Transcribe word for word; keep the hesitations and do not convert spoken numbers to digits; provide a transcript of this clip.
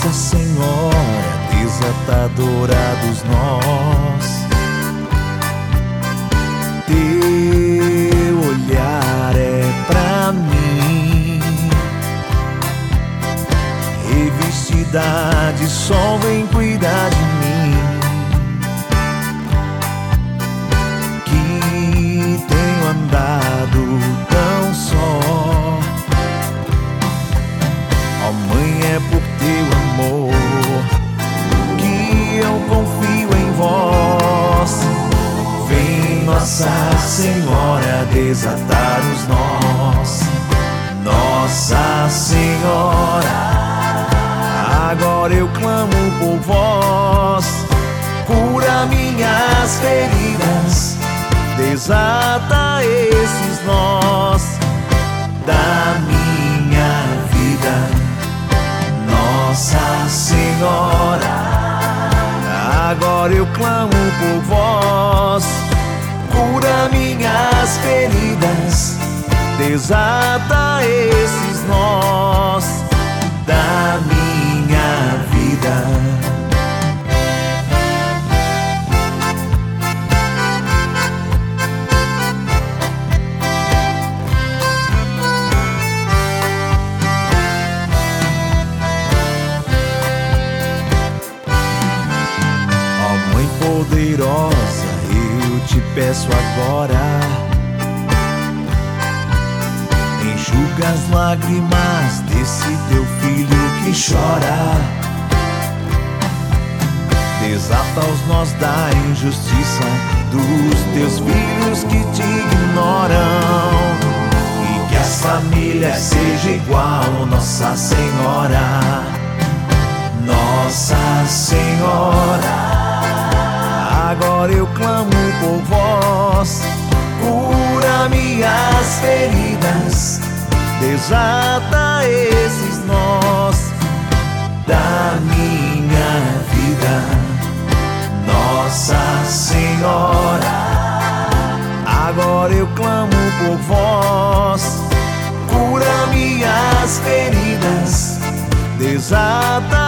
Nossa Senhora, desatadora dos nós. Teu olhar é pra mim, revestida de sol, vem cuidar de mim, que tenho andado tão só. Ó Mãe, é por teu amor que eu confio em vós. Vem, Nossa Senhora, desatar os nós. Nossa Senhora, agora eu clamo por vós. Cura minhas feridas, desata esses nós da minha vida. Nossa Senhora, agora eu clamo por vós. Cura minhas feridas, desata esses nós da minha vida. Poderosa, eu te peço agora, enxuga as lágrimas desse teu filho que chora. Desata os nós da injustiça dos teus filhos que te ignoram, e que as famílias sejam igual Nossa Senhora. Nossa Senhora, agora eu clamo por vós. Cura minhas feridas, desata esses nós da minha vida. Nossa Senhora, agora eu clamo por vós. Cura minhas feridas, desata